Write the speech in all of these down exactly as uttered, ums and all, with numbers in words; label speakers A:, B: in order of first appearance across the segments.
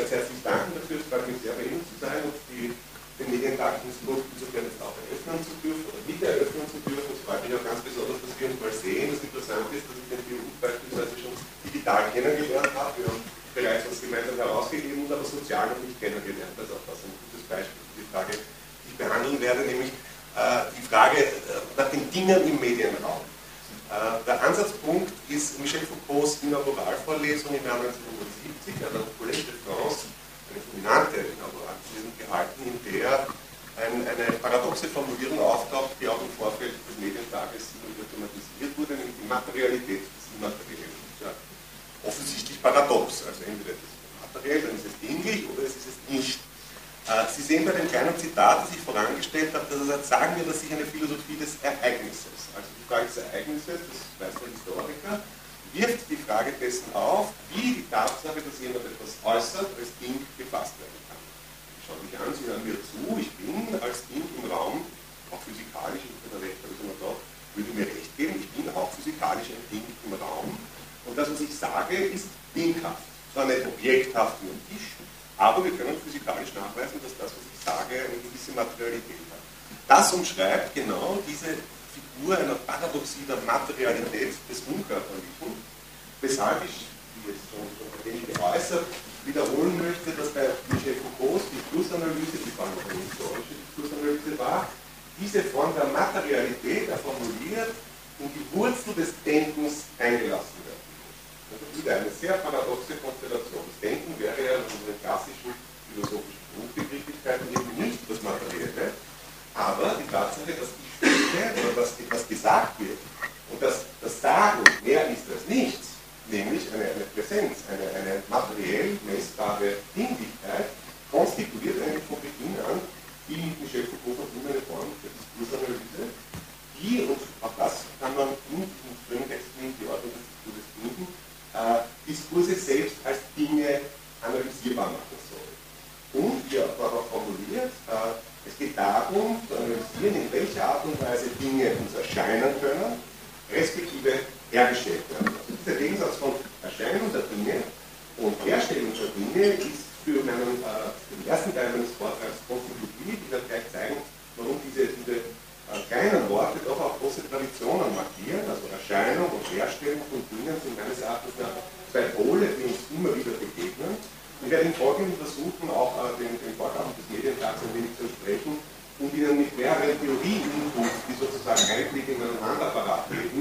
A: ganz herzlich danken dafür. Es freut mich sehr, bei Ihnen zu sein und die, den Medientag insofern jetzt auch eröffnen zu dürfen oder mit eröffnen zu dürfen. Es freut mich auch ganz besonders, dass wir uns mal sehen. Das Interessante ist, dass ich den T U beispielsweise schon digital kennengelernt habe. Wir haben bereits was gemeinsam herausgegeben und aber sozial noch nicht kennengelernt. Das ist auch das ein gutes Beispiel für die Frage, die ich behandeln werde, nämlich äh, die Frage äh, nach den Dingen im Medienraum. Uh, der Ansatzpunkt ist Michel Foucaults Inauguralvorlesung im Jahr neunzehnhundertsiebzig an der Collège de France, eine fulminante Inaugurallesung gehalten, in der ein, eine paradoxe Formulierung auftaucht, die auch im Vorfeld des Medientages wieder thematisiert wurde, nämlich die Materialität des Immateriellen. Ja, offensichtlich paradox, also entweder ist es materiell, dann ist es dinglich oder es ist es nicht. Uh, Sie sehen bei dem kleinen Zitat, das ich vorangestellt habe, dass er sagt, sagen wir, dass sich eine Philosophie des Ereignisses, also die Frage des Ereignisses, das weiß der Historiker, wirft die Frage dessen auf, wie die Tatsache, dass jemand etwas äußert, als Ding gefasst werden kann. Schauen Sie sich an, Sie hören mir zu, ich bin als Ding im Raum, auch physikalisch, ich bin recht, habe ich immer gedacht, würde mir recht geben, ich bin auch physikalisch ein Ding im Raum und das, was ich sage, ist dinghaft, zwar nicht objekthaft wie ein Tisch, aber wir können physikalisch nachweisen, dass das, was ich sage, eine gewisse Materialität hat. Das umschreibt genau diese Figur einer Paradoxie der Materialität des Unkörperlichen, weshalb ich, wie jetzt schon ein wenig geäußert, wiederholen möchte, dass bei Michel Foucaults Diskursanalyse, die vor allem eine historische Diskursanalyse war, diese Form der Materialität er formuliert in die Wurzel des Denkens eingelassen wird. Das ist wieder eine sehr paradoxe Konstellation. Das Denken wäre ja in unseren klassischen philosophischen Grundbegrifflichkeiten eben nicht das Materielle, aber die Tatsache, dass ich spreche oder dass etwas gesagt wird und dass das Sagen mehr ist als nichts, nämlich eine, eine Präsenz, eine, eine materiell messbare Dinglichkeit, konstituiert eigentlich von Beginn an die mit Michel Foucault verbundene Form der Diskursanalyse, die, und auch das kann man in diesen frühen Texten in die Ordnung des Diskurses finden, Äh, Diskurse selbst als Dinge analysierbar machen soll. Und wie er auch formuliert, äh, es geht darum, zu analysieren, in welcher Art und Weise Dinge uns erscheinen können, respektive hergestellt werden. Also dieser Gegensatz von Erscheinung der Dinge und Herstellung der Dinge ist für meinen, äh, den ersten Teil meines Vortrags konstitutiv. Ich werde gleich zeigen, warum diese, diese äh, kleinen Worte doch auch große Traditionen markieren, also Erscheinung und Herstellung von Dingen sind meines Erachtens nach zwei Pole, die uns immer wieder begegnen. Ich werde im Folgenden versuchen, auch äh, den, den Vorgaben des Medientags ein wenig zu entsprechen und Ihnen mit mehreren Theorie-Inputs, die sozusagen Einblick in einen Handapparat geben,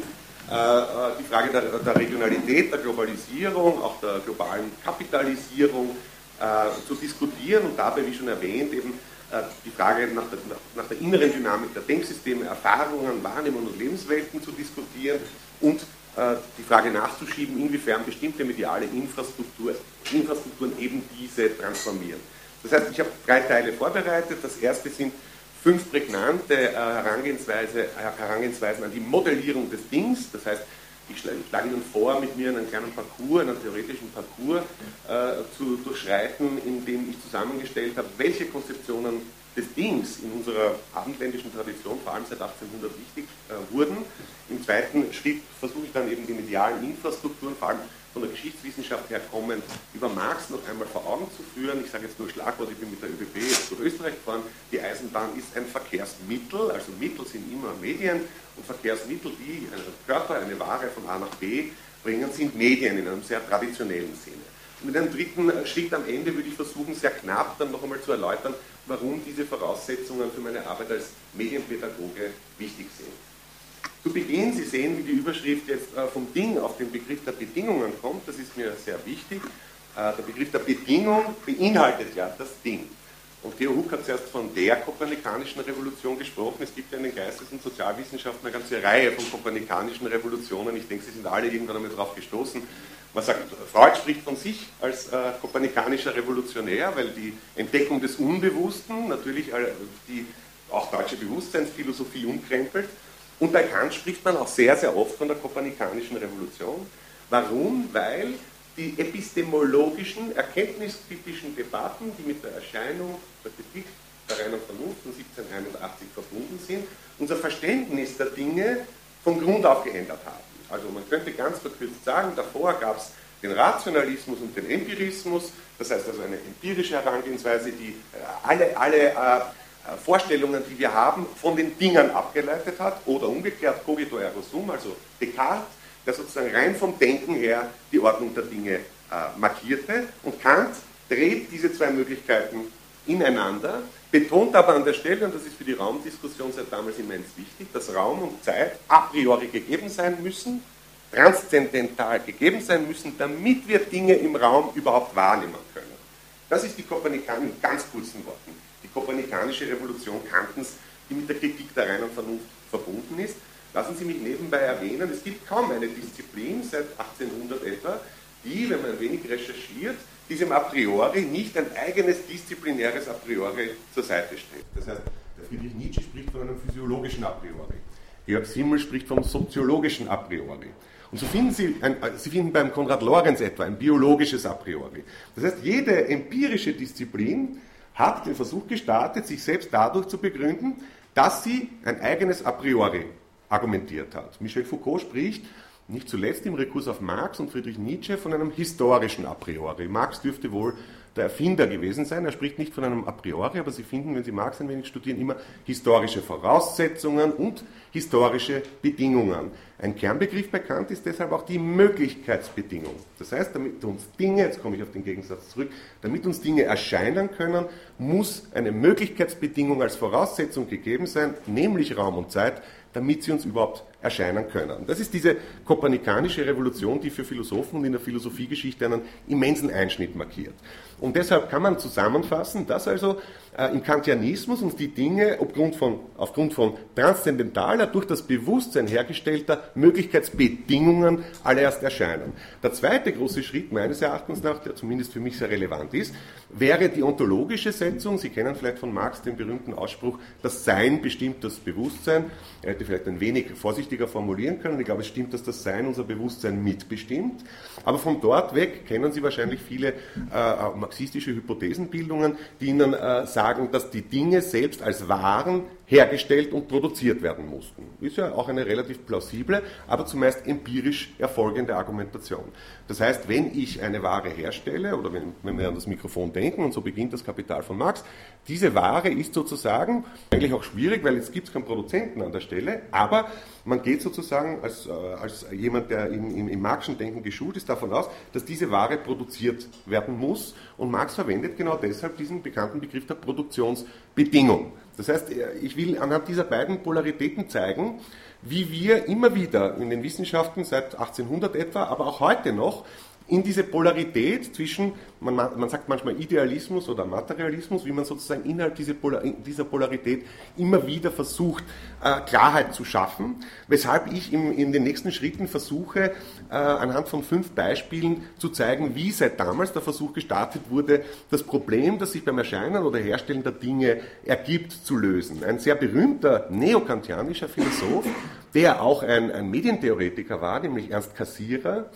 A: äh, die Frage der, der Regionalität, der Globalisierung, auch der globalen Kapitalisierung äh, zu diskutieren und dabei, wie schon erwähnt, eben die Frage nach der, nach der inneren Dynamik der Denksysteme, Erfahrungen, Wahrnehmungen und Lebenswelten zu diskutieren und äh, die Frage nachzuschieben, inwiefern bestimmte mediale Infrastruktur, Infrastrukturen eben diese transformieren. Das heißt, ich habe drei Teile vorbereitet. Das erste sind fünf prägnante äh, Herangehensweise, äh, Herangehensweisen an die Modellierung des Dings. Das heißt, ich schlage, ich schlage Ihnen vor, mit mir einen kleinen Parcours, einen theoretischen Parcours äh, zu durchschreiten, in dem ich zusammengestellt habe, welche Konzeptionen des Dings in unserer abendländischen Tradition, vor allem seit achtzehnhundert, wichtig äh, wurden. Im zweiten Schritt versuche ich dann eben die medialen Infrastrukturen, vor allem von der Geschichtswissenschaft her kommend, über Marx noch einmal vor Augen zu führen. Ich sage jetzt nur Schlagwort, ich bin mit der ÖBB jetzt durch Österreich gefahren. Die Eisenbahn ist ein Verkehrsmittel, also Mittel sind immer Medien und Verkehrsmittel, die einen Körper, eine Ware von A nach B bringen, sind Medien in einem sehr traditionellen Sinne. Und mit einem dritten Schritt am Ende würde ich versuchen, sehr knapp dann noch einmal zu erläutern, warum diese Voraussetzungen für meine Arbeit als Medienpädagoge wichtig sind. Zu Beginn, Sie sehen, wie die Überschrift jetzt vom Ding auf den Begriff der Bedingungen kommt, das ist mir sehr wichtig. Der Begriff der Bedingung beinhaltet ja das Ding. Und Theo Huck hat zuerst von der kopernikanischen Revolution gesprochen. Es gibt ja in den Geistes- und Sozialwissenschaften eine ganze Reihe von kopernikanischen Revolutionen. Ich denke, Sie sind alle irgendwann einmal darauf gestoßen. Man sagt, Freud spricht von sich als äh, kopernikanischer Revolutionär, weil die Entdeckung des Unbewussten natürlich äh, die auch deutsche Bewusstseinsphilosophie umkrempelt. Und bei Kant spricht man auch sehr, sehr oft von der kopernikanischen Revolution. Warum? Weil die epistemologischen, erkenntniskritischen Debatten, die mit der Erscheinung der Kritik der reinen Vernunft von siebzehnhunderteinundachtzig verbunden sind, unser Verständnis der Dinge von Grund auf geändert haben. Also man könnte ganz verkürzt sagen, davor gab es den Rationalismus und den Empirismus,
B: das heißt also eine empirische Herangehensweise, die alle, alle äh, Vorstellungen, die wir haben, von den Dingern abgeleitet hat, oder umgekehrt cogito ergo sum, also Descartes, der sozusagen rein vom Denken her die Ordnung der Dinge äh, markierte, und Kant dreht diese zwei Möglichkeiten ineinander, betont aber an der Stelle, und das ist für die Raumdiskussion seit damals immens wichtig, dass Raum und Zeit a priori gegeben sein müssen, transzendental gegeben sein müssen, damit wir Dinge im Raum überhaupt wahrnehmen können. Das ist die Kopernikanische, in ganz kurzen Worten, die kopernikanische Revolution Kantens, die mit der Kritik der reinen Vernunft verbunden ist. Lassen Sie mich nebenbei erwähnen, es gibt kaum eine Disziplin seit achtzehnhundert etwa, die, wenn man ein wenig recherchiert, diesem a priori nicht ein eigenes disziplinäres a priori zur Seite steht. Das heißt, der Friedrich Nietzsche spricht von einem physiologischen a priori. Georg Simmel spricht vom soziologischen a priori. Und so finden Sie, ein, Sie finden beim Konrad Lorenz etwa ein biologisches a priori. Das heißt, jede empirische Disziplin hat den Versuch gestartet, sich selbst dadurch zu begründen, dass sie ein eigenes a priori argumentiert hat. Michel Foucault spricht nicht zuletzt im Rekurs auf Marx und Friedrich Nietzsche von einem historischen a priori. Marx dürfte wohl der Erfinder gewesen sein. Er spricht nicht von einem a priori, aber Sie finden, wenn Sie Marx ein wenig studieren, immer historische Voraussetzungen und historische Bedingungen. Ein Kernbegriff bei Kant ist deshalb auch die Möglichkeitsbedingung. Das heißt, damit uns Dinge, jetzt komme ich auf den Gegensatz zurück, damit uns Dinge erscheinen können, muss eine Möglichkeitsbedingung als Voraussetzung gegeben sein, nämlich Raum und Zeit, damit sie uns überhaupt erscheinen können. Das ist diese kopernikanische Revolution, die für Philosophen und in der Philosophiegeschichte einen immensen Einschnitt markiert. Und deshalb kann man zusammenfassen, dass also äh, im Kantianismus uns die Dinge aufgrund von, aufgrund von transzendentaler, durch das Bewusstsein hergestellter Möglichkeitsbedingungen allererst erscheinen. Der zweite große Schritt meines Erachtens nach, der zumindest für mich sehr relevant ist, wäre die ontologische Setzung. Sie kennen vielleicht von Marx den berühmten Ausspruch, das Sein bestimmt das Bewusstsein. Er hätte vielleicht ein wenig vorsichtiger formulieren können. Ich glaube, es stimmt, dass das Sein unser Bewusstsein mitbestimmt. Aber von dort weg kennen Sie wahrscheinlich viele äh, marxistische Hypothesenbildungen, die Ihnen äh, sagen, dass die Dinge selbst als Waren hergestellt und produziert werden mussten. Ist ja auch eine relativ plausible, aber zumeist empirisch erfolgende Argumentation. Das heißt, wenn ich eine Ware herstelle, oder wenn, wenn wir an das Mikrofon denken, und so beginnt das Kapital von Marx, diese Ware ist sozusagen, eigentlich auch schwierig, weil jetzt gibt es keinen Produzenten an der Stelle, aber man geht sozusagen als, äh, als jemand, der im, im, im Marxischen Denken geschult ist, davon aus, dass diese Ware produziert werden muss, und Marx verwendet genau deshalb diesen bekannten Begriff der Produktionsbedingung. Das heißt, ich will anhand dieser beiden Polaritäten zeigen, wie wir immer wieder in den Wissenschaften seit achtzehnhundert etwa, aber auch heute noch, in diese Polarität zwischen, man, man sagt manchmal Idealismus oder Materialismus, wie man sozusagen innerhalb dieser, Polar, dieser Polarität immer wieder versucht, äh, Klarheit zu schaffen, weshalb ich im, in den nächsten Schritten versuche, äh, anhand von fünf Beispielen zu zeigen, wie seit damals der Versuch gestartet wurde, das Problem, das sich beim Erscheinen oder Herstellen der Dinge ergibt, zu lösen. Ein sehr berühmter neokantianischer Philosoph, der auch ein, ein Medientheoretiker war, nämlich Ernst Cassirer,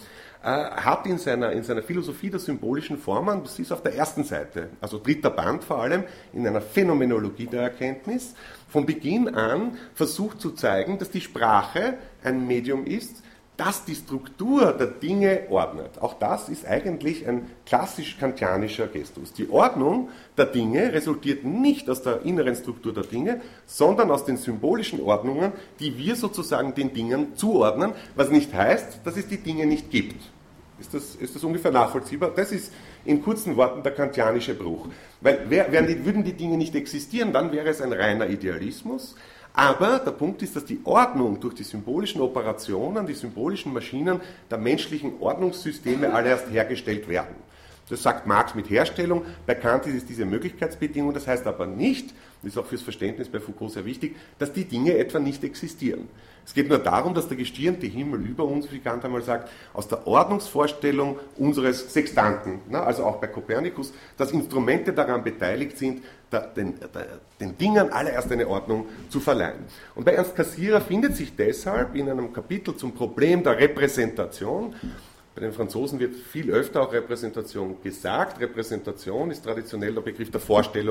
B: hat in seiner, in seiner Philosophie der symbolischen Formen, das ist auf der ersten Seite, also dritter Band vor allem, in einer Phänomenologie der Erkenntnis, von Beginn an versucht zu zeigen, dass die Sprache ein Medium ist, das die Struktur der Dinge ordnet. Auch das ist eigentlich ein klassisch kantianischer Gestus. Die Ordnung der Dinge resultiert nicht aus der inneren Struktur der Dinge, sondern aus den symbolischen Ordnungen, die wir sozusagen den Dingen zuordnen, was nicht heißt, dass es die Dinge nicht gibt. Ist das, ist das ungefähr nachvollziehbar? Das ist in kurzen Worten der kantianische Bruch. Weil wär, wären die, würden die Dinge nicht existieren, dann wäre es ein reiner Idealismus. Aber der Punkt ist, dass die Ordnung durch die symbolischen Operationen, die symbolischen Maschinen der menschlichen Ordnungssysteme allererst hergestellt werden. Das sagt Marx mit Herstellung, bei Kant ist es diese Möglichkeitsbedingung, das heißt aber nicht, das ist auch fürs Verständnis bei Foucault sehr wichtig, dass die Dinge etwa nicht existieren. Es geht nur darum, dass der gestirnte Himmel über uns, wie Kant einmal sagt, aus der Ordnungsvorstellung unseres Sextanten, also auch bei Kopernikus, dass Instrumente daran beteiligt sind, den, den Dingen allererst eine Ordnung zu verleihen. Und bei Ernst Cassirer findet sich deshalb in einem Kapitel zum Problem der Repräsentation, bei den Franzosen wird viel öfter auch Repräsentation gesagt. Repräsentation ist traditionell der Begriff der Vorstellung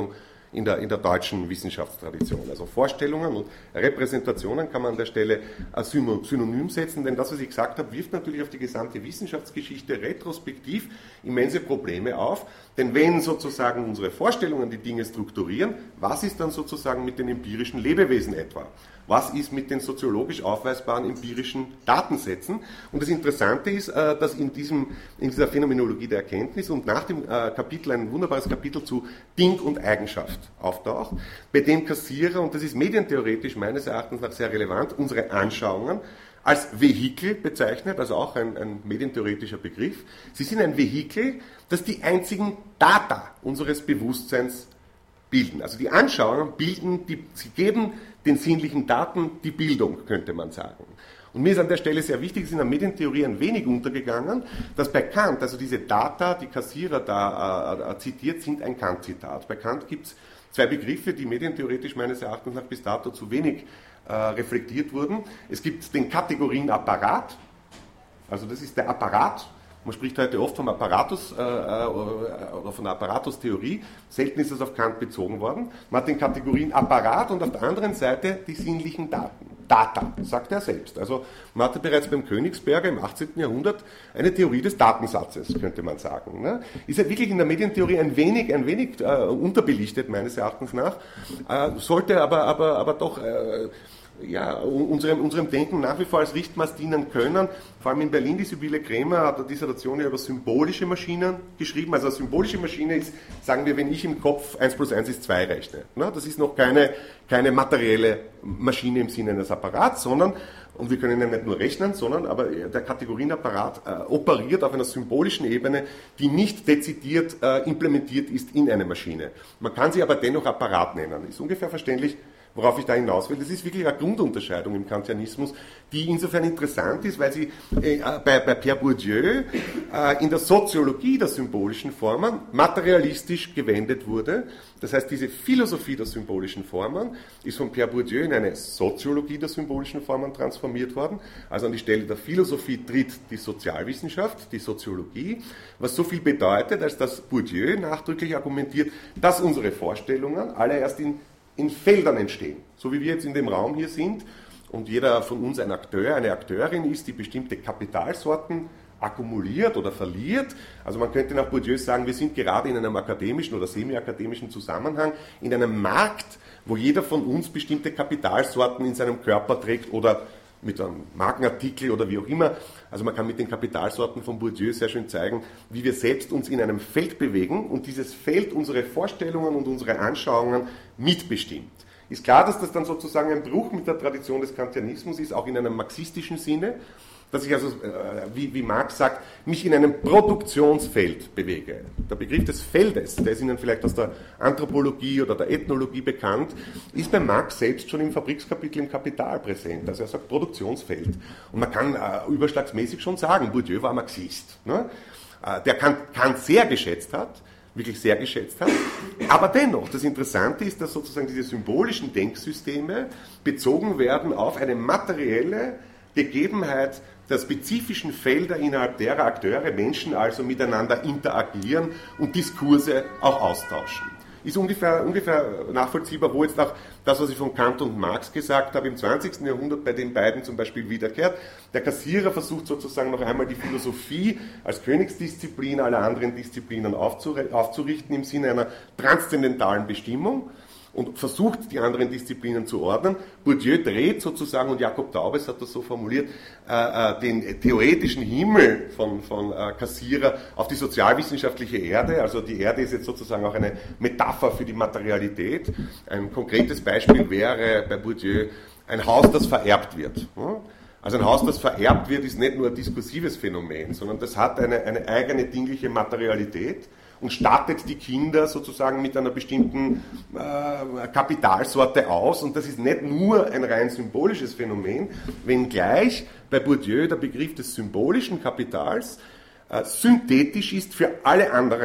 B: in der, in der deutschen Wissenschaftstradition. Also Vorstellungen und Repräsentationen kann man an der Stelle als Synonym setzen, denn das, was ich gesagt habe, wirft natürlich auf die gesamte Wissenschaftsgeschichte retrospektiv immense Probleme auf, denn wenn sozusagen unsere Vorstellungen die Dinge strukturieren, was ist dann sozusagen mit den empirischen Lebewesen etwa? Was ist mit den soziologisch aufweisbaren empirischen Datensätzen? Und das Interessante ist, dass in, diesem, in dieser Phänomenologie der Erkenntnis und nach dem Kapitel ein wunderbares Kapitel zu Ding und Eigenschaft auftaucht, bei dem Kassierer, und das ist medientheoretisch meines Erachtens nach sehr relevant, unsere Anschauungen als Vehikel bezeichnet, also auch ein, ein medientheoretischer Begriff. Sie sind ein Vehikel, das die einzigen Data unseres Bewusstseins bilden. Also die Anschauungen bilden, die, sie geben den sinnlichen Daten die Bildung, könnte man sagen. Und mir ist an der Stelle sehr wichtig, es ist in der Medientheorie ein wenig untergegangen, dass bei Kant, also diese Data, die Kassierer da äh, zitiert, sind ein Kant-Zitat. Bei Kant gibt es zwei Begriffe, die medientheoretisch meines Erachtens nach bis dato zu wenig äh, reflektiert wurden. Es gibt den Kategorienapparat, also das ist der Apparat. Man spricht heute oft vom Apparatus äh, oder von der Apparatustheorie. Selten ist das auf Kant bezogen worden. Man hat den Kategorienapparat und auf der anderen Seite die sinnlichen Daten. Data, sagt er selbst. Also man hatte bereits beim Königsberger im achtzehnten Jahrhundert eine Theorie des Datensatzes, könnte man sagen. Ne? Ist ja wirklich in der Medientheorie ein wenig, ein wenig äh, unterbelichtet, meines Erachtens nach. Äh, sollte aber, aber, aber doch... Äh, ja, unserem, unserem Denken nach wie vor als Richtmaß dienen können. Vor allem in Berlin, die Sibylle Krämer hat eine Dissertation ja über symbolische Maschinen geschrieben. Also eine symbolische Maschine ist, sagen wir, wenn ich im Kopf eins plus eins ist zwei rechne. Das ist noch keine, keine materielle Maschine im Sinne eines Apparats, sondern, und wir können ja nicht nur rechnen, sondern aber der Kategorienapparat äh, operiert auf einer symbolischen Ebene, die nicht dezidiert äh, implementiert ist in eine Maschine. Man kann sie aber dennoch Apparat nennen. Ist ungefähr verständlich, worauf ich da hinaus will. Das ist wirklich eine Grundunterscheidung im Kantianismus, die insofern interessant ist, weil sie äh, bei, bei Pierre Bourdieu äh, in der Soziologie der symbolischen Formen materialistisch gewendet wurde. Das heißt, diese Philosophie der symbolischen Formen ist von Pierre Bourdieu in eine Soziologie der symbolischen Formen transformiert worden. Also an die Stelle der Philosophie tritt die Sozialwissenschaft, die Soziologie, was so viel bedeutet, als dass Bourdieu nachdrücklich argumentiert, dass unsere Vorstellungen allererst in in Feldern entstehen, so wie wir jetzt in dem Raum hier sind und jeder von uns ein Akteur, eine Akteurin ist, die bestimmte Kapitalsorten akkumuliert oder verliert. Also man könnte nach Bourdieu sagen, wir sind gerade in einem akademischen oder semi-akademischen Zusammenhang, in einem Markt, wo jeder von uns bestimmte Kapitalsorten in seinem Körper trägt oder mit einem Markenartikel oder wie auch immer. Also man kann mit den Kapitalsorten von Bourdieu sehr schön zeigen, wie wir selbst uns in einem Feld bewegen und dieses Feld unsere Vorstellungen und unsere Anschauungen mitbestimmt. Ist klar, dass das dann sozusagen ein Bruch mit der Tradition des Kantianismus ist, auch in einem marxistischen Sinne, dass ich also, wie, wie Marx sagt, mich in einem Produktionsfeld bewege. Der Begriff des Feldes, der ist Ihnen vielleicht aus der Anthropologie oder der Ethnologie bekannt, ist bei Marx selbst schon im Fabrikskapitel im Kapital präsent. Also er sagt Produktionsfeld. Und man kann äh, überschlagsmäßig schon sagen, Bourdieu war Marxist, ne? äh, der Kant, Kant sehr geschätzt hat, wirklich sehr geschätzt hat. Aber dennoch, das Interessante ist, dass sozusagen diese symbolischen Denksysteme bezogen werden auf eine materielle Gegebenheit der spezifischen Felder, innerhalb derer Akteure, Menschen also miteinander interagieren und Diskurse auch austauschen. Ist ungefähr, ungefähr nachvollziehbar, wo jetzt auch das, was ich von Kant und Marx gesagt habe, im zwanzigsten Jahrhundert bei den beiden zum Beispiel wiederkehrt. Der Kassierer versucht sozusagen noch einmal die Philosophie als Königsdisziplin aller anderen Disziplinen aufzurichten im Sinne einer transzendentalen Bestimmung und versucht, die anderen Disziplinen zu ordnen. Bourdieu dreht sozusagen, und Jakob Taubes hat das so formuliert, äh, den theoretischen Himmel von, von äh, Kassierer auf die sozialwissenschaftliche Erde. Also die Erde ist jetzt sozusagen auch eine Metapher für die Materialität. Ein konkretes Beispiel wäre bei Bourdieu ein Haus, das vererbt wird. Also ein Haus, das vererbt wird, ist nicht nur ein diskursives Phänomen, sondern das hat eine, eine eigene dingliche Materialität und stattet die Kinder sozusagen mit einer bestimmten äh, Kapitalsorte aus. Und das ist nicht nur ein rein symbolisches Phänomen, wenngleich bei Bourdieu der Begriff des symbolischen Kapitals äh, synthetisch ist für alle anderen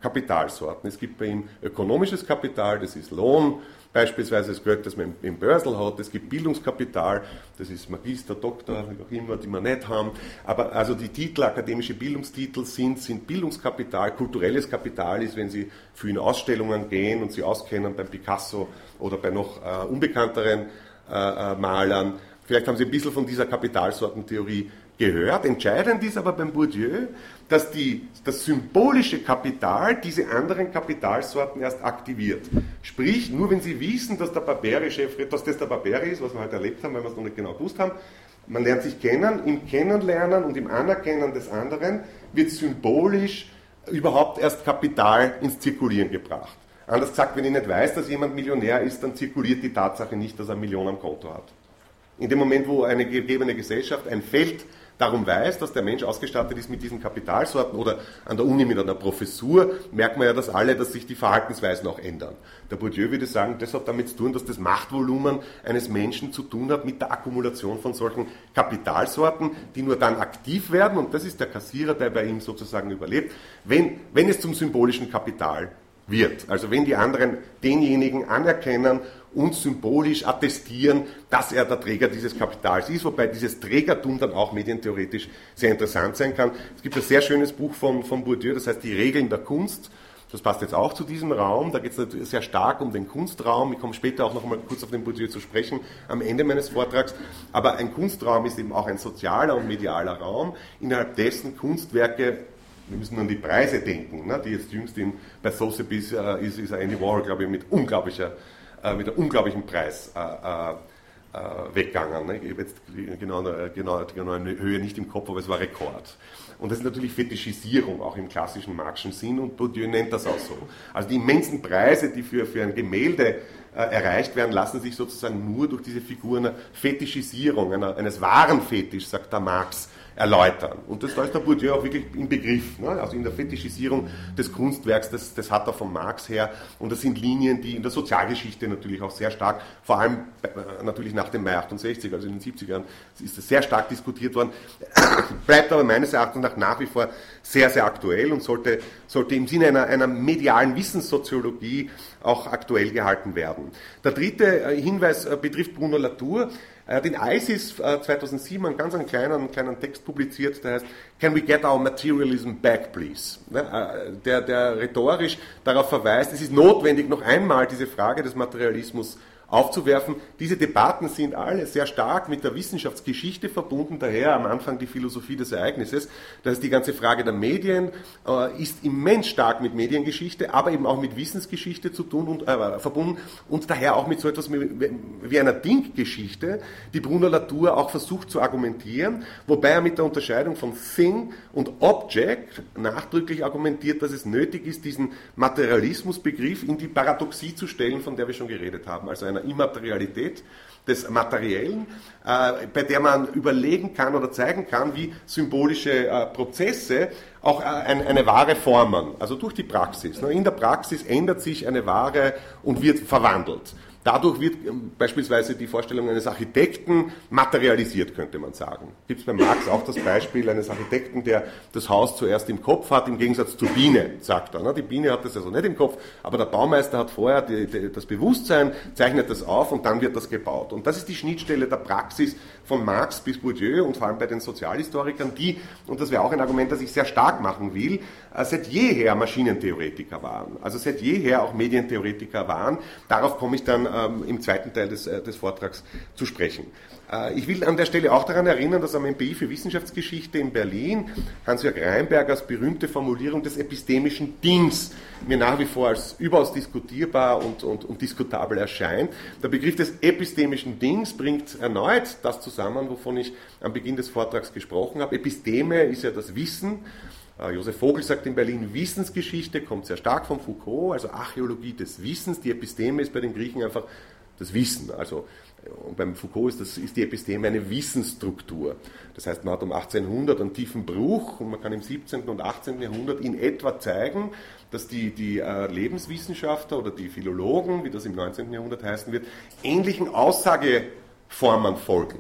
B: Kapitalsorten. Es gibt bei ihm ökonomisches Kapital, das ist Lohn, beispielsweise das Geld, das man im Börsel hat. Es gibt Bildungskapital, das ist Magister, Doktor, wie auch immer, die wir nicht haben. Aber also die Titel, akademische Bildungstitel sind, sind Bildungskapital. Kulturelles Kapital ist, wenn Sie für in Ausstellungen gehen und Sie auskennen beim Picasso oder bei noch äh, unbekannteren äh, Malern. Vielleicht haben Sie ein bisschen von dieser Kapitalsortentheorie gehört. Entscheidend ist aber beim Bourdieu, dass die, das symbolische Kapital diese anderen Kapitalsorten erst aktiviert. Sprich, nur wenn Sie wissen, dass der Barberi-Chef, dass das der Barberi ist, was wir heute erlebt haben, weil wir es noch nicht genau gewusst haben, man lernt sich kennen, im Kennenlernen und im Anerkennen des anderen wird symbolisch überhaupt erst Kapital ins Zirkulieren gebracht. Anders gesagt, wenn ich nicht weiß, dass jemand Millionär ist, dann zirkuliert die Tatsache nicht, dass er Millionen am Konto hat. In dem Moment, wo eine gegebene Gesellschaft ein Feld darum weiß, dass der Mensch ausgestattet ist mit diesen Kapitalsorten oder an der Uni mit einer Professur, merkt man ja, dass alle, dass sich die Verhaltensweisen auch ändern. Der Bourdieu würde sagen, das hat damit zu tun, dass das Machtvolumen eines Menschen zu tun hat mit der Akkumulation von solchen Kapitalsorten, die nur dann aktiv werden, und das ist der Kassierer, der bei ihm sozusagen überlebt, wenn, wenn es zum symbolischen Kapital wird. Also wenn die anderen denjenigen anerkennen und symbolisch attestieren, dass er der Träger dieses Kapitals ist, wobei dieses Trägertum dann auch medientheoretisch sehr interessant sein kann. Es gibt ein sehr schönes Buch von, von Bourdieu, das heißt Die Regeln der Kunst. Das passt jetzt auch zu diesem Raum. Da geht es natürlich sehr stark um den Kunstraum. Ich komme später auch noch mal kurz auf den Bourdieu zu sprechen, am Ende meines Vortrags. Aber ein Kunstraum ist eben auch ein sozialer und medialer Raum, innerhalb dessen Kunstwerke, wir müssen an die Preise denken, ne, die jetzt jüngst in, bei Sotheby's äh, ist, ist Andy Warhol, glaube ich, mit unglaublicher äh, mit einem unglaublichen Preis äh, äh, weggegangen. Ne? Ich habe jetzt genau, genau, die genaue Höhe nicht im Kopf, aber es war Rekord. Und das ist natürlich Fetischisierung, auch im klassischen Marxischen Sinn, und Bourdieu nennt das auch so. Also die immensen Preise, die für, für ein Gemälde äh, erreicht werden, lassen sich sozusagen nur durch diese Figur einer Fetischisierung, einer, eines wahren Fetisch, sagt der Marx, erläutern. Und das, da ist der Bourdieu auch wirklich im Begriff, ne? Also in der Fetischisierung des Kunstwerks, das, das hat er von Marx her, und das sind Linien, die in der Sozialgeschichte natürlich auch sehr stark, vor allem äh, natürlich nach dem Mai achtundsechzig, also in den siebzigern, ist das sehr stark diskutiert worden, bleibt aber meines Erachtens nach, nach wie vor sehr, sehr aktuell und sollte, sollte im Sinne einer, einer medialen Wissenssoziologie auch aktuell gehalten werden. Der dritte äh, Hinweis äh, betrifft Bruno Latour. Er hat in ISIS äh, zweitausendsieben einen ganz einen kleinen, kleinen Text publiziert, der heißt Can we get our materialism back, please? Ne? Äh, der, der rhetorisch darauf verweist, es ist notwendig, noch einmal diese Frage des Materialismus aufzuwerfen. Diese Debatten sind alle sehr stark mit der Wissenschaftsgeschichte verbunden, daher am Anfang die Philosophie des Ereignisses. Das heißt, die ganze Frage der Medien äh, ist immens stark mit Mediengeschichte, aber eben auch mit Wissensgeschichte zu tun und äh, verbunden und daher auch mit so etwas wie einer Think-Geschichte, die Bruno Latour auch versucht zu argumentieren, wobei er mit der Unterscheidung von Thing und Object nachdrücklich argumentiert, dass es nötig ist, diesen Materialismusbegriff in die Paradoxie zu stellen, von der wir schon geredet haben, also einer Immaterialität des Materiellen, äh, bei der man überlegen kann oder zeigen kann, wie symbolische äh, Prozesse auch äh, ein, eine Ware formen, also durch die Praxis. Ne? In der Praxis ändert sich eine Ware und wird verwandelt. Dadurch wird ähm, beispielsweise die Vorstellung eines Architekten materialisiert, könnte man sagen. Gibt es bei Marx auch das Beispiel eines Architekten, der das Haus zuerst im Kopf hat, im Gegensatz zur Biene, sagt er. Ne? Die Biene hat das also nicht im Kopf, aber der Baumeister hat vorher die, die, das Bewusstsein, zeichnet das auf und dann wird das gebaut. Und das ist die Schnittstelle der Praxis von Marx bis Bourdieu und vor allem bei den Sozialhistorikern, die, und das wäre auch ein Argument, das ich sehr stark machen will, äh, seit jeher Maschinentheoretiker waren. Also seit jeher auch Medientheoretiker waren. Darauf komme ich dann ähm, im zweiten Teil des, äh, des Vortrags zu sprechen. Äh, ich will an der Stelle auch daran erinnern, dass am M P I für Wissenschaftsgeschichte in Berlin Hans-Jörg Reinbergers berühmte Formulierung des epistemischen Dings mir nach wie vor als überaus diskutierbar und, und, und diskutabel erscheint. Der Begriff des epistemischen Dings bringt erneut das zusammen, wovon ich am Beginn des Vortrags gesprochen habe. Episteme ist ja das Wissen. Josef Vogel sagt in Berlin, Wissensgeschichte kommt sehr stark von Foucault, also Archäologie des Wissens. Die Episteme ist bei den Griechen einfach das Wissen. Also und beim Foucault ist, das, ist die Episteme eine Wissensstruktur. Das heißt, man hat um achtzehnhundert einen tiefen Bruch und man kann im siebzehnten und achtzehnten Jahrhundert in etwa zeigen, dass die, die äh, Lebenswissenschaftler oder die Philologen, wie das im neunzehnten Jahrhundert heißen wird, ähnlichen Aussageformen folgen.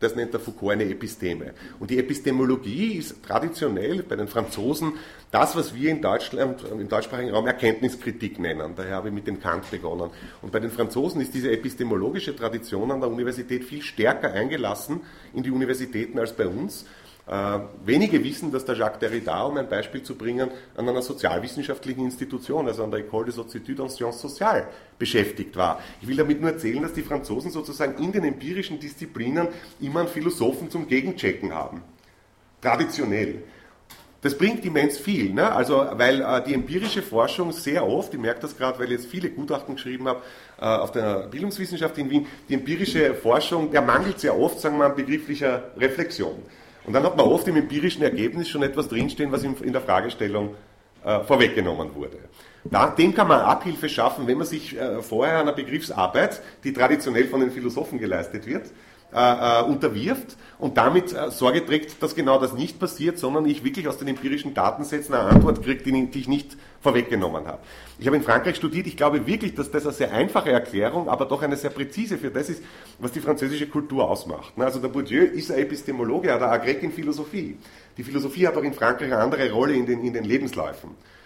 B: das nennt der Foucault eine Episteme. Und die Epistemologie ist traditionell bei den Franzosen das, was wir in Deutschland, im deutschsprachigen Raum Erkenntniskritik nennen. Daher habe ich mit dem Kant begonnen. Und bei den Franzosen ist diese epistemologische Tradition an der Universität viel stärker eingelassen in die Universitäten als bei uns. Äh, wenige wissen, dass der Jacques Derrida, um ein Beispiel zu bringen, an einer sozialwissenschaftlichen Institution, also an der École des Hautes-Études en Sciences Sociales, beschäftigt war. Ich will damit nur erzählen, dass die Franzosen sozusagen in den empirischen Disziplinen immer einen Philosophen zum Gegenchecken haben. Traditionell. Das bringt immens viel, ne? Also, weil äh, die empirische Forschung sehr oft, ich merke das gerade, weil ich jetzt viele Gutachten geschrieben habe äh, auf der Bildungswissenschaft in Wien, die empirische Forschung, der mangelt sehr oft, sagen wir mal, an begrifflicher Reflexion. Und dann hat man oft im empirischen Ergebnis schon etwas drinstehen, was in der Fragestellung äh, vorweggenommen wurde. Da, dem kann man Abhilfe schaffen, wenn man sich äh, vorher einer Begriffsarbeit, die traditionell von den Philosophen geleistet wird, äh, äh, unterwirft und damit äh, Sorge trägt, dass genau das nicht passiert, sondern ich wirklich aus den empirischen Datensätzen eine Antwort kriege, die, die ich nicht vorweggenommen habe. Ich habe in Frankreich studiert, ich glaube wirklich, dass das eine sehr einfache Erklärung, aber doch eine sehr präzise für das ist, was die französische Kultur ausmacht. Also der Bourdieu ist ein Epistemologe, er hat ein Agrég in Philosophie. Die Philosophie hat auch in Frankreich eine andere Rolle in den, in den Lebensläufen.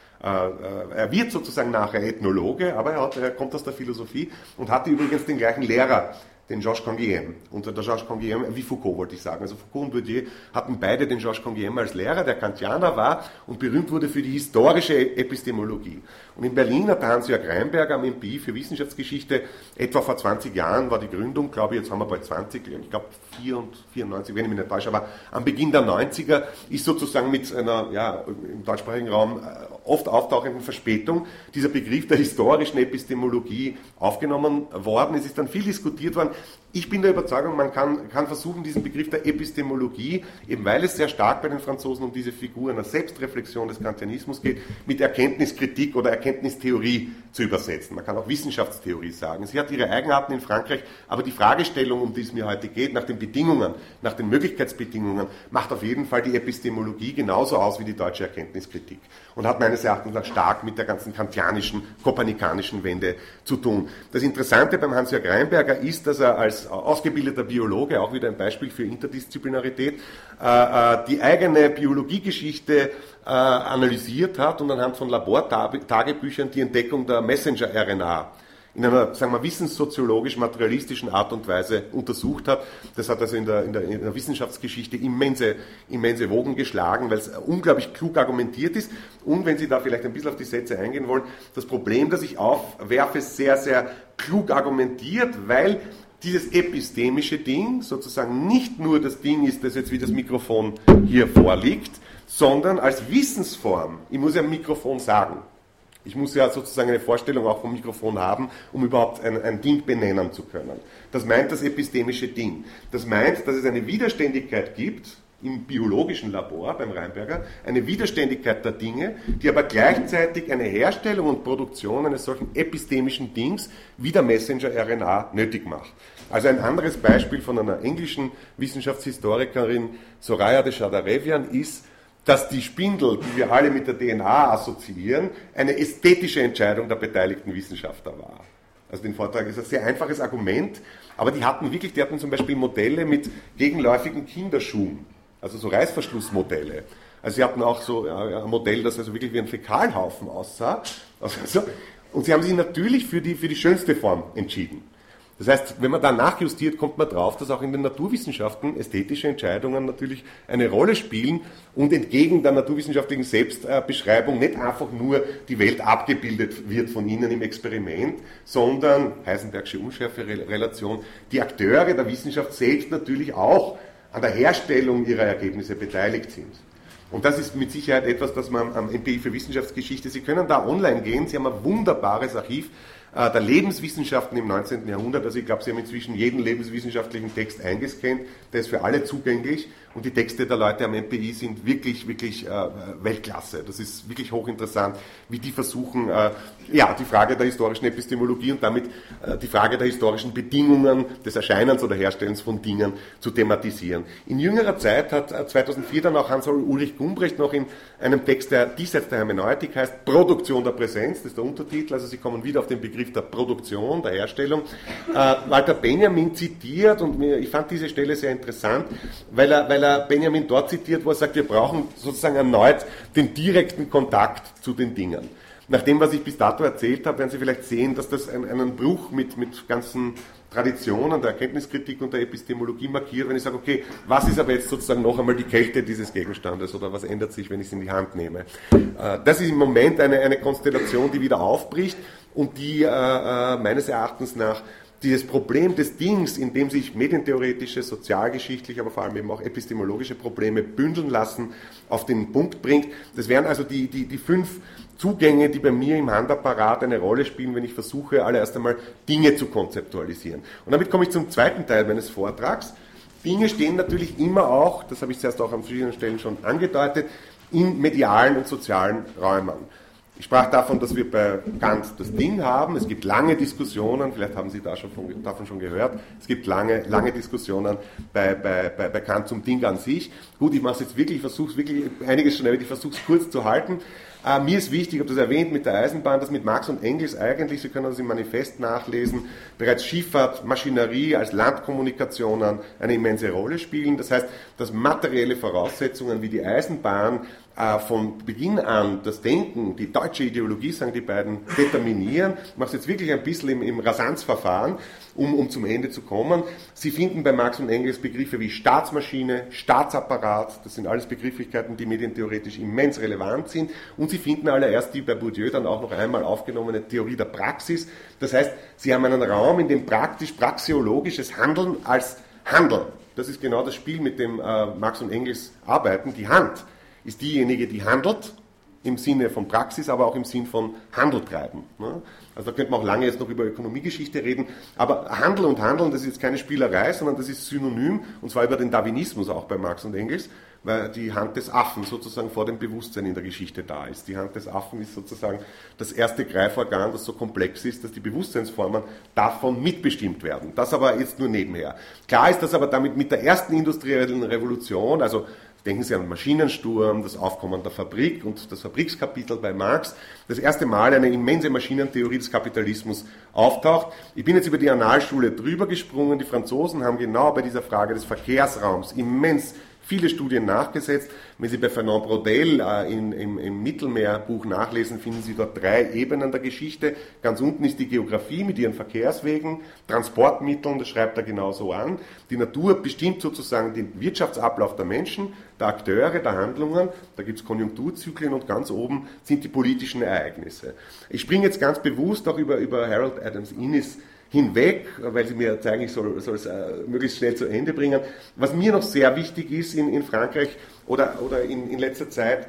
B: Er wird sozusagen nachher Ethnologe, aber er, hat, er kommt aus der Philosophie und hatte übrigens den gleichen Lehrer, den Georges Canguilhem. Und der Georges Canguilhem, wie Foucault wollte ich sagen, also Foucault und Bourdieu hatten beide den Georges Canguilhem als Lehrer, der Kantianer war und berühmt wurde für die historische Epistemologie. Und in Berlin hat der Hans-Jörg Reinberger am M P I für Wissenschaftsgeschichte, etwa vor zwanzig Jahren war die Gründung, glaube ich, jetzt haben wir bald zwanzig, ich glaube vierundneunzig, wenn ich mich nicht täusche, aber am Beginn der neunziger ist sozusagen mit einer, ja, im deutschsprachigen Raum oft auftauchenden Verspätung dieser Begriff der historischen Epistemologie aufgenommen worden. Es ist dann viel diskutiert worden. Ich bin der Überzeugung, man kann, kann versuchen, diesen Begriff der Epistemologie, eben weil es sehr stark bei den Franzosen um diese Figur einer Selbstreflexion des Kantianismus geht, mit Erkenntniskritik oder Erkenntnistheorie zu übersetzen. Man kann auch Wissenschaftstheorie sagen. Sie hat ihre Eigenarten in Frankreich, aber die Fragestellung, um die es mir heute geht, nach den Bedingungen, nach den Möglichkeitsbedingungen, macht auf jeden Fall die Epistemologie genauso aus wie die deutsche Erkenntniskritik und hat meines Erachtens auch stark mit der ganzen kantianischen, kopernikanischen Wende zu tun. Das Interessante beim Hans-Jörg Reinberger ist, dass er als ausgebildeter Biologe, auch wieder ein Beispiel für Interdisziplinarität, die eigene Biologiegeschichte analysiert hat und anhand von Labortagebüchern die Entdeckung der Messenger-R N A in einer, sagen wir, wissenssoziologisch-materialistischen Art und Weise untersucht hat. Das hat also in der, in der, in der Wissenschaftsgeschichte immense, immense Wogen geschlagen, weil es unglaublich klug argumentiert ist. Und wenn Sie da vielleicht ein bisschen auf die Sätze eingehen wollen, das Problem, das ich aufwerfe, sehr, sehr klug argumentiert, weil dieses epistemische Ding sozusagen nicht nur das Ding ist, das jetzt wie das Mikrofon hier vorliegt, sondern als Wissensform. Ich muss ja ein Mikrofon sagen. Ich muss ja sozusagen eine Vorstellung auch vom Mikrofon haben, um überhaupt ein, ein Ding benennen zu können. Das meint das epistemische Ding. Das meint, dass es eine Widerständigkeit gibt im biologischen Labor beim Reinberger, eine Widerständigkeit der Dinge, die aber gleichzeitig eine Herstellung und Produktion eines solchen epistemischen Dings wie der Messenger-R N A nötig macht. Also ein anderes Beispiel von einer englischen Wissenschaftshistorikerin, Soraya de Chadarevian, ist, dass die Spindel, die wir alle mit der D N A assoziieren, eine ästhetische Entscheidung der beteiligten Wissenschaftler war. Also den Vortrag ist ein sehr einfaches Argument, aber die hatten wirklich, die hatten zum Beispiel Modelle mit gegenläufigen Kinderschuhen, also so Reißverschlussmodelle. Also sie hatten auch so ein Modell, das also wirklich wie ein Fäkalhaufen aussah. Also, und sie haben sich natürlich für die, für die schönste Form entschieden. Das heißt, wenn man da nachjustiert, kommt man drauf, dass auch in den Naturwissenschaften ästhetische Entscheidungen natürlich eine Rolle spielen und entgegen der naturwissenschaftlichen Selbstbeschreibung nicht einfach nur die Welt abgebildet wird von ihnen im Experiment, sondern, Heisenbergsche Unschärfe-Relation, die Akteure der Wissenschaft selbst natürlich auch an der Herstellung ihrer Ergebnisse beteiligt sind. Und das ist mit Sicherheit etwas, das man am M P I für Wissenschaftsgeschichte, Sie können da online gehen, Sie haben ein wunderbares Archiv der Lebenswissenschaften im neunzehnten Jahrhundert, also ich glaube, Sie haben inzwischen jeden lebenswissenschaftlichen Text eingescannt, der ist für alle zugänglich und die Texte der Leute am M P I sind wirklich, wirklich äh, Weltklasse. Das ist wirklich hochinteressant, wie die versuchen, äh, ja, die Frage der historischen Epistemologie und damit äh, die Frage der historischen Bedingungen des Erscheinens oder Herstellens von Dingen zu thematisieren. In jüngerer Zeit hat äh, zweitausendvier dann auch Hans-Ulrich Gumbrecht noch in einem Text, der Diesseits der Hermeneutik heißt, Produktion der Präsenz, das ist der Untertitel, also Sie kommen wieder auf den Begriff der Produktion, der Herstellung, äh, Walter Benjamin zitiert, und mir, ich fand diese Stelle sehr interessant, weil er, weil er Benjamin dort zitiert, wo er sagt, wir brauchen sozusagen erneut den direkten Kontakt zu den Dingen. Nach dem, was ich bis dato erzählt habe, werden Sie vielleicht sehen, dass das einen, einen Bruch mit, mit ganzen Traditionen der Erkenntniskritik und der Epistemologie markiert, wenn ich sage, okay, was ist aber jetzt sozusagen noch einmal die Kälte dieses Gegenstandes oder was ändert sich, wenn ich es in die Hand nehme. Das ist im Moment eine, eine Konstellation, die wieder aufbricht und die äh, meines Erachtens nach dieses Problem des Dings, in dem sich medientheoretische, sozialgeschichtliche, aber vor allem eben auch epistemologische Probleme bündeln lassen, auf den Punkt bringt. Das wären also die, die, die fünf Zugänge, die bei mir im Handapparat eine Rolle spielen, wenn ich versuche, allererst einmal Dinge zu konzeptualisieren. Und damit komme ich zum zweiten Teil meines Vortrags. Dinge stehen natürlich immer auch, das habe ich zuerst auch an verschiedenen Stellen schon angedeutet, in medialen und sozialen Räumen. Ich sprach davon, dass wir bei Kant das Ding haben. Es gibt lange Diskussionen, vielleicht haben Sie da schon von, davon schon gehört, es gibt lange, lange Diskussionen bei, bei, bei, bei Kant zum Ding an sich. Gut, ich mache es jetzt wirklich, ich versuche es wirklich, einiges schon erwähnt, ich versuche es kurz zu halten. Äh, mir ist wichtig, ich habe das erwähnt mit der Eisenbahn, dass mit Marx und Engels eigentlich, Sie können das im Manifest nachlesen, bereits Schifffahrt, Maschinerie als Landkommunikationen eine immense Rolle spielen. Das heißt, dass materielle Voraussetzungen wie die Eisenbahn äh, von Beginn an das Denken, die deutsche Ideologie, sagen die beiden, determinieren. Ich mache es jetzt wirklich ein bisschen im, im Rasanzverfahren, um, um zum Ende zu kommen. Sie finden bei Marx und Engels Begriffe wie Staatsmaschine, Staatsapparat, das sind alles Begrifflichkeiten, die medientheoretisch immens relevant sind, und Sie finden allererst die bei Bourdieu dann auch noch einmal aufgenommene Theorie der Praxis. Das heißt, Sie haben einen Raum, in dem praktisch praxiologisches Handeln als Handeln, das ist genau das Spiel, mit dem äh, Marx und Engels arbeiten, die Hand ist diejenige, die handelt, im Sinne von Praxis, aber auch im Sinn von Handel treiben. Also da könnte man auch lange jetzt noch über Ökonomiegeschichte reden, aber Handel und Handeln, das ist jetzt keine Spielerei, sondern das ist synonym, und zwar über den Darwinismus auch bei Marx und Engels, weil die Hand des Affen sozusagen vor dem Bewusstsein in der Geschichte da ist. Die Hand des Affen ist sozusagen das erste Greiforgan, das so komplex ist, dass die Bewusstseinsformen davon mitbestimmt werden. Das aber jetzt nur nebenher. Klar ist, dass aber damit mit der ersten industriellen Revolution, also denken Sie an den Maschinensturm, das Aufkommen der Fabrik und das Fabrikskapitel bei Marx, das erste Mal eine immense Maschinentheorie des Kapitalismus auftaucht. Ich bin jetzt über die Annalschule drüber gesprungen. Die Franzosen haben genau bei dieser Frage des Verkehrsraums immens viele Studien nachgesetzt. Wenn Sie bei Fernand Braudel äh, in, im, im Mittelmeerbuch nachlesen, finden Sie dort drei Ebenen der Geschichte. Ganz unten ist die Geografie mit ihren Verkehrswegen, Transportmitteln, das schreibt er genauso an. Die Natur bestimmt sozusagen den Wirtschaftsablauf der Menschen, der Akteure, der Handlungen. Da gibt es Konjunkturzyklen, und ganz oben sind die politischen Ereignisse. Ich springe jetzt ganz bewusst auch über, über Harold Adams Innis hinweg, weil Sie mir zeigen, ich soll, soll es äh, möglichst schnell zu Ende bringen. Was mir noch sehr wichtig ist in, in Frankreich oder, oder in, in letzter Zeit,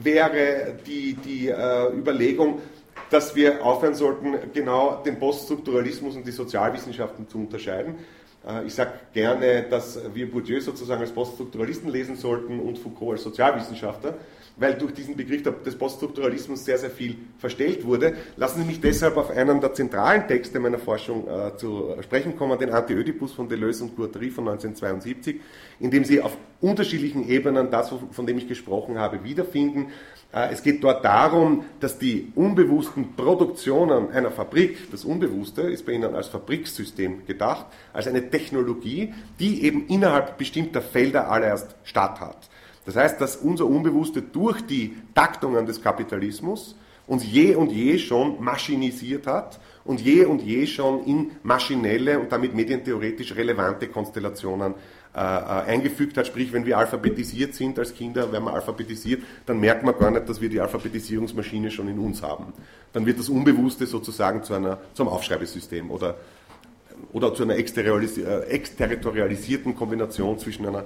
B: wäre die, die äh, Überlegung, dass wir aufhören sollten, genau den Poststrukturalismus und die Sozialwissenschaften zu unterscheiden. Äh, ich sage gerne, dass wir Bourdieu sozusagen als Poststrukturalisten lesen sollten und Foucault als Sozialwissenschaftler, weil durch diesen Begriff des Poststrukturalismus sehr, sehr viel verstellt wurde. Lassen Sie mich deshalb auf einen der zentralen Texte meiner Forschung äh, zu sprechen kommen, den Anti-Ödipus von Deleuze und Guattari von neunzehnhundertzweiundsiebzig, in dem Sie auf unterschiedlichen Ebenen das, von dem ich gesprochen habe, wiederfinden. Äh, es geht dort darum, dass die unbewussten Produktionen einer Fabrik, das Unbewusste ist bei Ihnen als Fabrikssystem gedacht, als eine Technologie, die eben innerhalb bestimmter Felder allererst statt hat. Das heißt, dass unser Unbewusste durch die Taktungen des Kapitalismus uns je und je schon maschinisiert hat und je und je schon in maschinelle und damit medientheoretisch relevante Konstellationen äh, eingefügt hat. Sprich, wenn wir alphabetisiert sind als Kinder, wenn man alphabetisiert, dann merkt man gar nicht, dass wir die Alphabetisierungsmaschine schon in uns haben. Dann wird das Unbewusste sozusagen zu einer, zum Aufschreibesystem oder, oder zu einer exterritorialisierten Kombination zwischen einer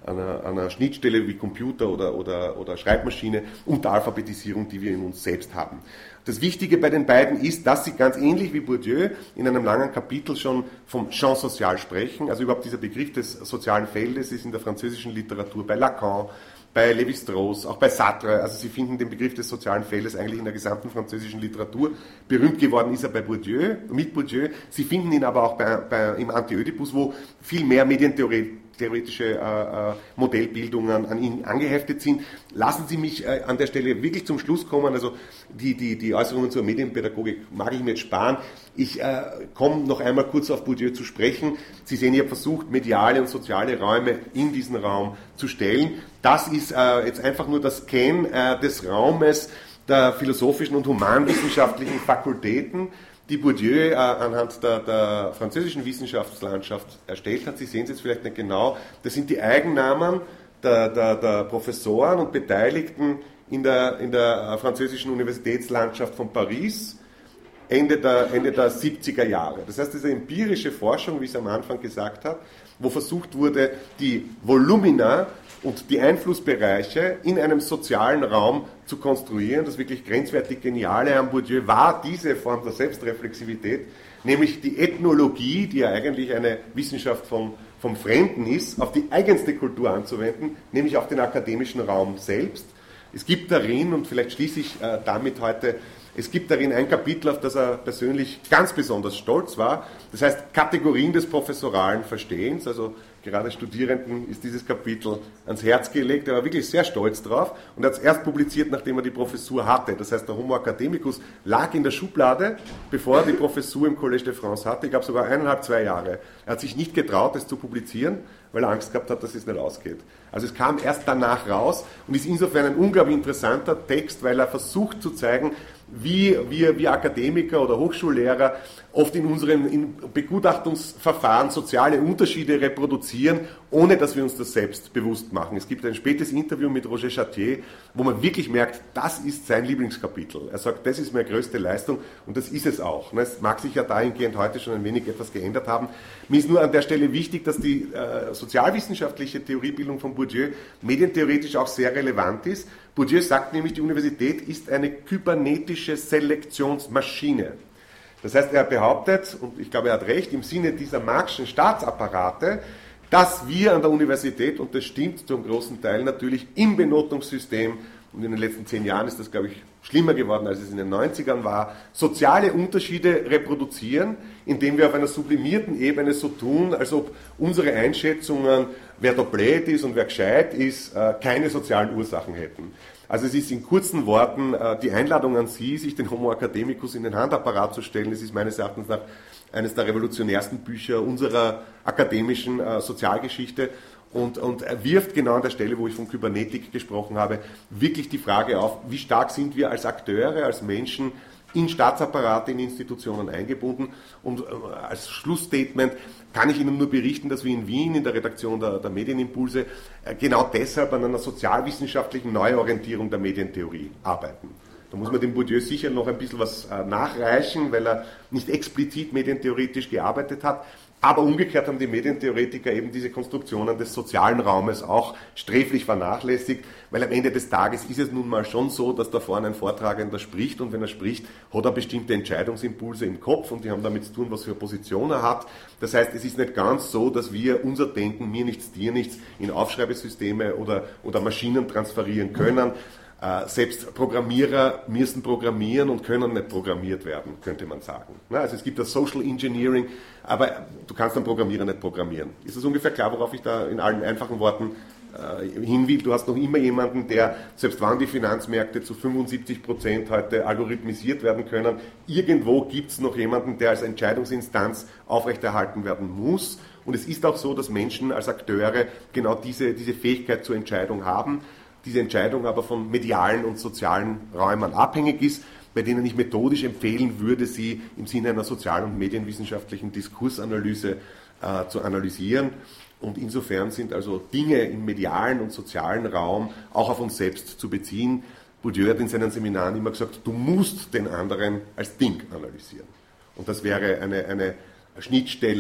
B: einer, einer Schnittstelle wie Computer oder, oder, oder Schreibmaschine und der Alphabetisierung, die wir in uns selbst haben. Das Wichtige bei den beiden ist, dass sie ganz ähnlich wie Bourdieu in einem langen Kapitel schon vom Champ social sprechen. Also überhaupt dieser Begriff des sozialen Feldes ist in der französischen Literatur bei Lacan, bei Lévi-Strauss, auch bei Sartre, also Sie finden den Begriff des sozialen Feldes eigentlich in der gesamten französischen Literatur. Berühmt geworden ist er bei Bourdieu, mit Bourdieu. Sie finden ihn aber auch bei, bei, im Anti-Ödipus, wo viel mehr medientheoretische äh, Modellbildungen an ihn angeheftet sind. Lassen Sie mich äh, an der Stelle wirklich zum Schluss kommen, also die, die, die Äußerungen zur Medienpädagogik mag ich mir jetzt sparen. Ich äh, komme noch einmal kurz auf Bourdieu zu sprechen. Sie sehen, ich habe versucht, mediale und soziale Räume in diesen Raum zu stellen. Das ist äh, jetzt einfach nur das Scan äh, des Raumes der philosophischen und humanwissenschaftlichen Fakultäten, die Bourdieu äh, anhand der, der französischen Wissenschaftslandschaft erstellt hat. Sie sehen es jetzt vielleicht nicht genau. Das sind die Eigennamen der, der, der Professoren und Beteiligten in der, in der französischen Universitätslandschaft von Paris Ende der, Ende der siebziger Jahre. Das heißt, diese empirische Forschung, wie ich es am Anfang gesagt habe, wo versucht wurde, die Volumina und die Einflussbereiche in einem sozialen Raum zu konstruieren. Das wirklich grenzwertig Geniale an Bourdieu war diese Form der Selbstreflexivität, nämlich die Ethnologie, die ja eigentlich eine Wissenschaft vom, vom Fremden ist, auf die eigenste Kultur anzuwenden, nämlich auf den akademischen Raum selbst. Es gibt darin, und vielleicht schließe ich äh, damit heute, es gibt darin ein Kapitel, auf das er persönlich ganz besonders stolz war, das heißt Kategorien des professoralen Verstehens, also gerade Studierenden ist dieses Kapitel ans Herz gelegt, er war wirklich sehr stolz drauf und er hat es erst publiziert, nachdem er die Professur hatte. Das heißt, der Homo Academicus lag in der Schublade, bevor er die Professur im Collège de France hatte. Ich glaube sogar eineinhalb, zwei Jahre. Er hat sich nicht getraut, es zu publizieren, weil er Angst gehabt hat, dass es nicht ausgeht. Also es kam erst danach raus und ist insofern ein unglaublich interessanter Text, weil er versucht zu zeigen, wie wir, wir Akademiker oder Hochschullehrer oft in unseren in Begutachtungsverfahren soziale Unterschiede reproduzieren, ohne dass wir uns das selbst bewusst machen. Es gibt ein spätes Interview mit Roger Chartier, wo man wirklich merkt, das ist sein Lieblingskapitel. Er sagt, das ist meine größte Leistung und das ist es auch. Es mag sich ja dahingehend heute schon ein wenig etwas geändert haben. Mir ist nur an der Stelle wichtig, dass die äh, sozialwissenschaftliche Theoriebildung von Bourdieu medientheoretisch auch sehr relevant ist. Bourdieu sagt nämlich, die Universität ist eine kybernetische Selektionsmaschine. Das heißt, er behauptet, und ich glaube, er hat recht, im Sinne dieser Marxischen Staatsapparate, dass wir an der Universität, und das stimmt zum großen Teil natürlich, im Benotungssystem, und in den letzten zehn Jahren ist das, glaube ich, schlimmer geworden, als es in den neunzigern war, soziale Unterschiede reproduzieren, indem wir auf einer sublimierten Ebene so tun, als ob unsere Einschätzungen, wer da blöd ist und wer gescheit ist, keine sozialen Ursachen hätten. Also es ist in kurzen Worten die Einladung an Sie, sich den Homo Academicus in den Handapparat zu stellen. Das ist meines Erachtens nach eines der revolutionärsten Bücher unserer akademischen Sozialgeschichte. Und, und er wirft genau an der Stelle, wo ich von Kybernetik gesprochen habe, wirklich die Frage auf, wie stark sind wir als Akteure, als Menschen in Staatsapparate, in Institutionen eingebunden. Und als Schlussstatement kann ich Ihnen nur berichten, dass wir in Wien in der Redaktion der, der Medienimpulse genau deshalb an einer sozialwissenschaftlichen Neuorientierung der Medientheorie arbeiten. Da muss man dem Bourdieu sicher noch ein bisschen was nachreichen, weil er nicht explizit medientheoretisch gearbeitet hat. Aber umgekehrt haben die Medientheoretiker eben diese Konstruktionen des sozialen Raumes auch sträflich vernachlässigt, weil am Ende des Tages ist es nun mal schon so, dass da vorne ein Vortragender spricht und wenn er spricht, hat er bestimmte Entscheidungsimpulse im Kopf und die haben damit zu tun, was für eine Position er hat. Das heißt, es ist nicht ganz so, dass wir unser Denken, mir nichts, dir nichts, in Aufschreibesysteme oder, oder Maschinen transferieren können. Äh, selbst Programmierer müssen programmieren und können nicht programmiert werden, könnte man sagen. Na, also es gibt das Social Engineering, aber du kannst einen Programmierer nicht programmieren. Ist das ungefähr klar, worauf ich da in allen einfachen Worten äh, hin will? Du hast noch immer jemanden, der, selbst wenn die Finanzmärkte zu fünfundsiebzig Prozent heute algorithmisiert werden können, irgendwo gibt es noch jemanden, der als Entscheidungsinstanz aufrechterhalten werden muss. Und es ist auch so, dass Menschen als Akteure genau diese, diese Fähigkeit zur Entscheidung haben, diese Entscheidung aber von medialen und sozialen Räumen abhängig ist, bei denen ich methodisch empfehlen würde, sie im Sinne einer sozial- und medienwissenschaftlichen Diskursanalyse äh, zu analysieren. Und insofern sind also Dinge im medialen und sozialen Raum auch auf uns selbst zu beziehen. Bourdieu hat in seinen Seminaren immer gesagt, du musst den anderen als Ding analysieren. Und das wäre eine, eine Schnittstelle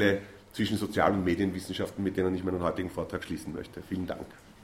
B: zwischen Sozial- und Medienwissenschaften, mit denen ich meinen heutigen Vortrag schließen möchte. Vielen Dank.